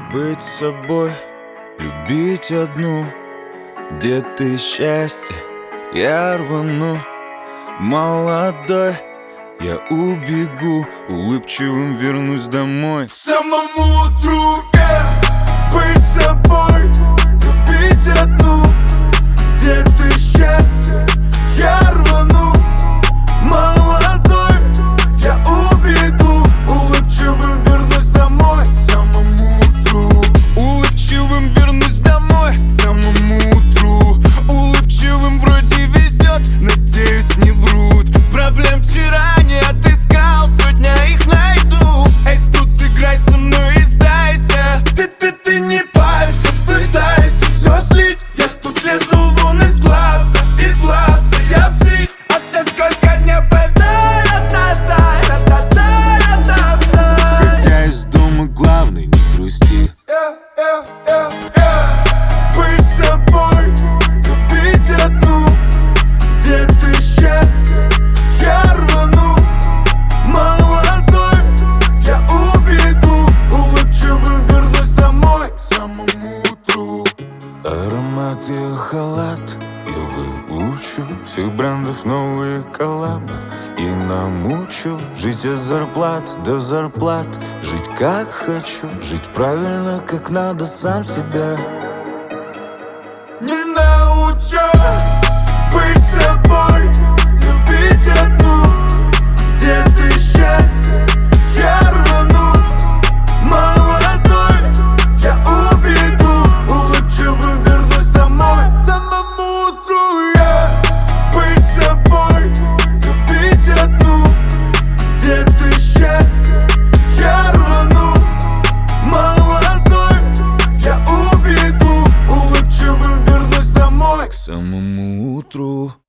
Быть собой, любить одну. Где ты счастье, я рвану. Молодой, я убегу. Улыбчивым вернусь домой. К самому утру, быть собой, любить одну. Где ты счастье, я рвану. Молодой, я убегу. Улыбчивым вернусь домой. К самому утру. Улыбчивым вернусь домой. К самому утру. Улыбчивым вроде везет, надеюсь, не врут. Проблем вчера не отыскал, сегодня их найду. Эй, тут сыграй со мной и сдайся. Ты не парься, пытайся все слить. Я тут лезу вон из глаза, я псих. А ты сколько дней Выходя из дома, главный, не грусти. Быть собой, любить одну. Где ты счастье, я рвану. Молодой, я убегу. Улыбчивым вернусь домой. К самому утру. Аромат и халат я выучу. Всех брендов новые коллабы и намучу. Жить от зарплат до зарплат. Жить как хочу. Жить правильно, как надо, сам себя Не научу. Быть собой, любить одну. Где ты счастье, я рвану. Молодой, я убегу. Улыбчивым вернусь домой. К самому утру я. Быть собой, любить одну. Где ты счастье, я рвану. Молодой, я убегу. Улыбчивым вернусь домой. к самому утру.